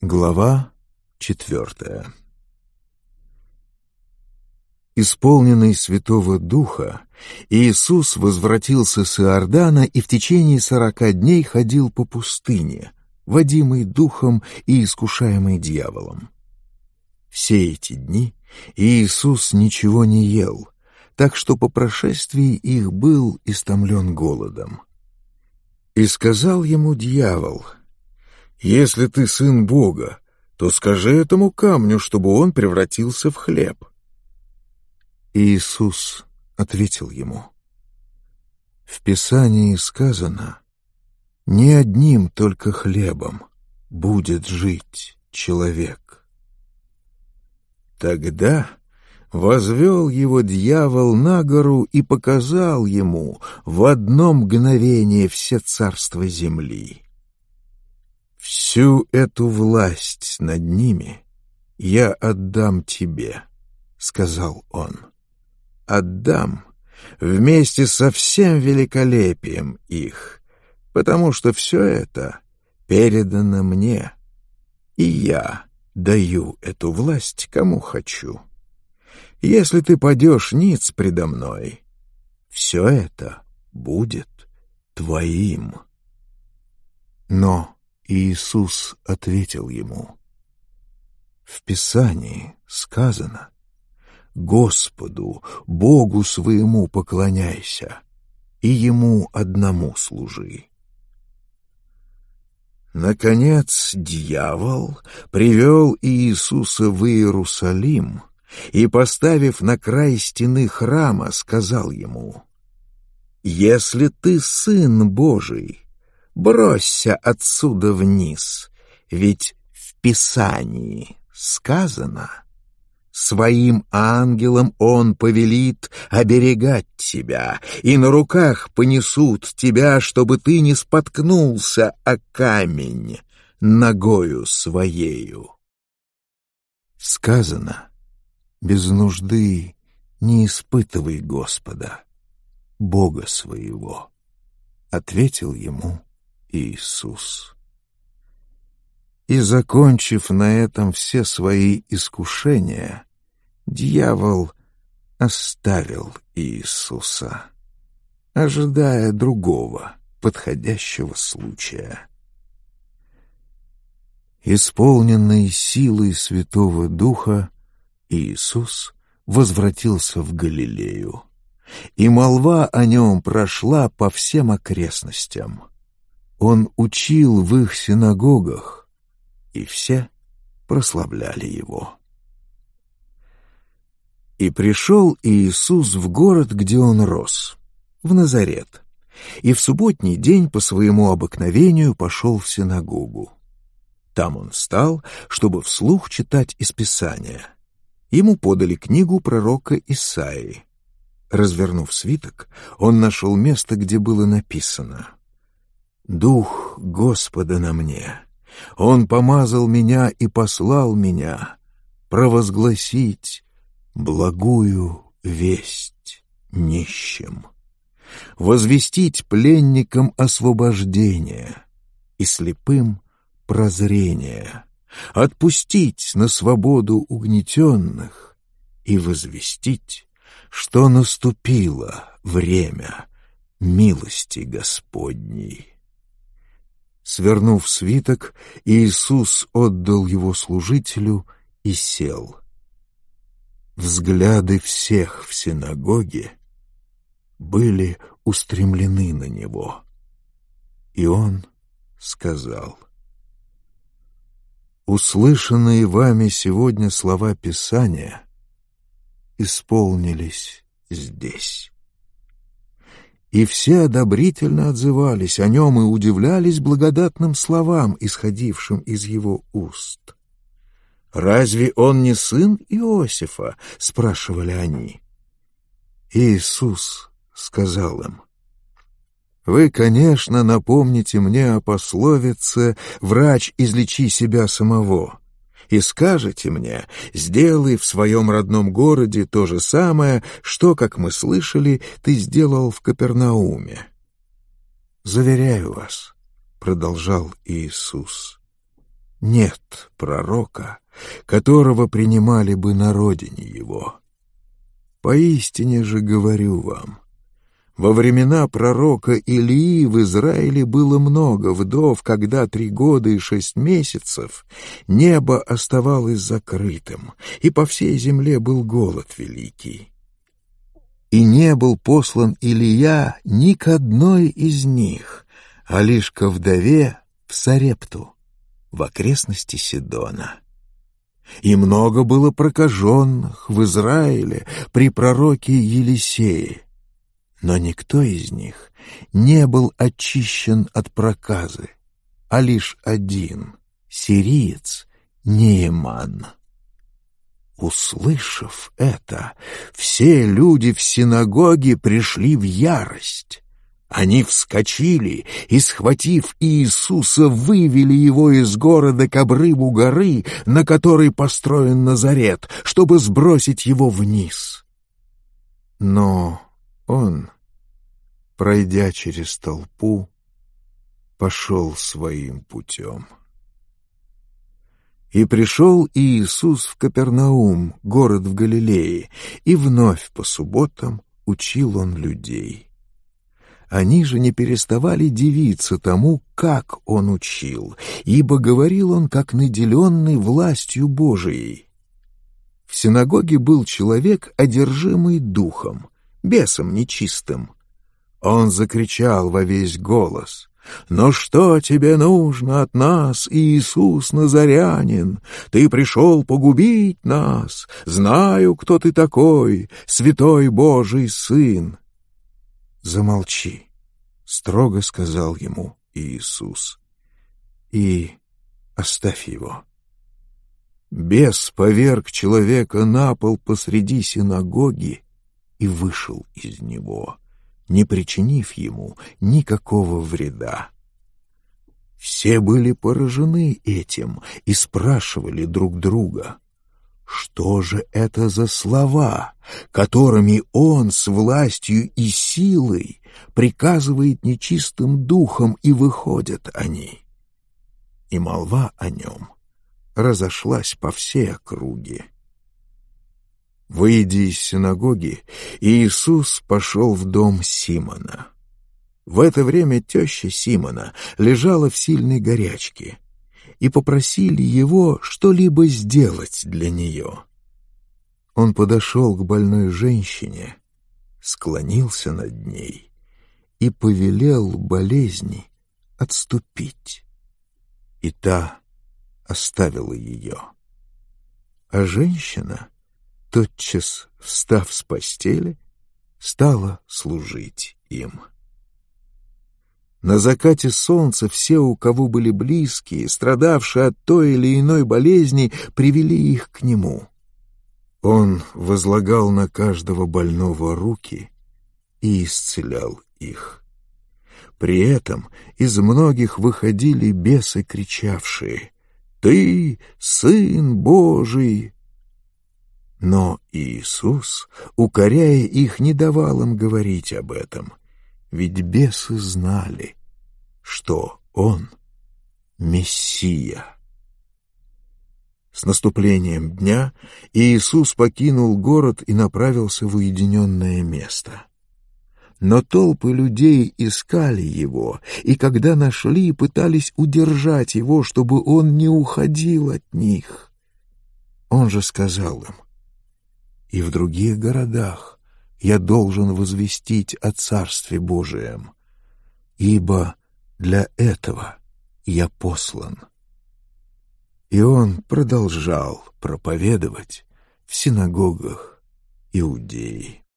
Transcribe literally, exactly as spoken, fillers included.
Глава четвертая. Исполненный Святого Духа, Иисус возвратился с Иордана и в течение сорока дней ходил по пустыне, водимый Духом и искушаемый дьяволом. Все эти дни Иисус ничего не ел, так что по прошествии их был истомлен голодом. И сказал ему дьявол: «Если ты сын Бога, то скажи этому камню, чтобы он превратился в хлеб». Иисус ответил ему: «В Писании сказано: не одним только хлебом будет жить человек». Тогда возвел его дьявол на гору и показал ему в одно мгновение все царства земли. «Всю эту власть над ними я отдам тебе», — сказал он. «Отдам вместе со всем великолепием их, потому что все это передано мне, и я даю эту власть кому хочу. Если ты падешь ниц предо мной, все это будет твоим». Но Иисус ответил ему: «В Писании сказано: Господу, Богу своему поклоняйся, и Ему одному служи». Наконец дьявол привел Иисуса в Иерусалим и, поставив на край стены храма, сказал ему: «Если ты Сын Божий, бросься отсюда вниз, ведь в Писании сказано: своим ангелам он повелит оберегать тебя, и на руках понесут тебя, чтобы ты не споткнулся о камень ногою своею». Сказано: без нужды не испытывай Господа, Бога своего, ответил ему Иисус. И, закончив на этом все свои искушения, дьявол оставил Иисуса, ожидая другого подходящего случая. Исполненный силой Святого Духа, Иисус возвратился в Галилею, и молва о нем прошла по всем окрестностям. Он учил в их синагогах, и все прославляли его. И пришел Иисус в город, где он рос, в Назарет, и в субботний день по своему обыкновению пошел в синагогу. Там он встал, чтобы вслух читать из Писания. Ему подали книгу пророка Исаии. Развернув свиток, он нашел место, где было написано: «Дух Господа на мне, Он помазал меня и послал меня провозгласить благую весть нищим, возвестить пленникам освобождение и слепым прозрение, отпустить на свободу угнетенных и возвестить, что наступило время милости Господней». Свернув свиток, Иисус отдал его служителю и сел. Взгляды всех в синагоге были устремлены на него, и он сказал: «Услышанные вами сегодня слова Писания исполнились здесь». И все одобрительно отзывались о нем и удивлялись благодатным словам, исходившим из его уст. «Разве он не сын Иосифа?» — спрашивали они. Иисус сказал им: «Вы, конечно, напомните мне о пословице «Врач, излечи себя самого», и скажете мне: сделай в своем родном городе то же самое, что, как мы слышали, ты сделал в Капернауме. Заверяю вас, — продолжал Иисус, нет пророка, которого принимали бы на родине его. Поистине же говорю вам, во времена пророка Илии в Израиле было много вдов, когда три года и шесть месяцев небо оставалось закрытым, и по всей земле был голод великий. И не был послан Илия ни к одной из них, а лишь ко вдове в Сарепту, в окрестности Сидона. И много было прокаженных в Израиле при пророке Елисее, но никто из них не был очищен от проказы, а лишь один, сириец Нееман. Услышав это, все люди в синагоге пришли в ярость. Они вскочили и, схватив Иисуса, вывели его из города к обрыву горы, на которой построен Назарет, чтобы сбросить его вниз. Но он, пройдя через толпу, пошел своим путем. И пришел Иисус в Капернаум, город в Галилее, и вновь по субботам учил он людей. Они же не переставали дивиться тому, как он учил, ибо говорил он, как наделенный властью Божией. В синагоге был человек, одержимый духом, бесом нечистым. Он закричал во весь голос: «Но что тебе нужно от нас, Иисус Назарянин? Ты пришел погубить нас. Знаю, кто ты такой, святой Божий Сын». «Замолчи», — строго сказал ему Иисус, — «и оставь его». Бес поверг человека на пол посреди синагоги и вышел из него, не причинив ему никакого вреда. Все были поражены этим и спрашивали друг друга: что же это за слова, которыми он с властью и силой приказывает нечистым духом, и выходят они? И молва о нем разошлась по всей округе. Выйдя из синагоги, Иисус пошел в дом Симона. В это время теща Симона лежала в сильной горячке, и попросили его что-либо сделать для нее. Он подошел к больной женщине, склонился над ней и повелел болезни отступить. И та оставила ее. А женщина, тотчас встав с постели, стала служить им. На закате солнца все, у кого были близкие, страдавшие от той или иной болезни, привели их к нему. Он возлагал на каждого больного руки и исцелял их. При этом из многих выходили бесы, кричавшие: «Ты Сын Божий!» Но Иисус, укоряя их, не давал им говорить об этом, ведь бесы знали, что он Мессия. С наступлением дня Иисус покинул город и направился в уединенное место. Но толпы людей искали его, и когда нашли, пытались удержать его, чтобы он не уходил от них. Он же сказал им: «И в других городах я должен возвестить о Царстве Божием, ибо для этого я послан». И он продолжал проповедовать в синагогах Иудеи.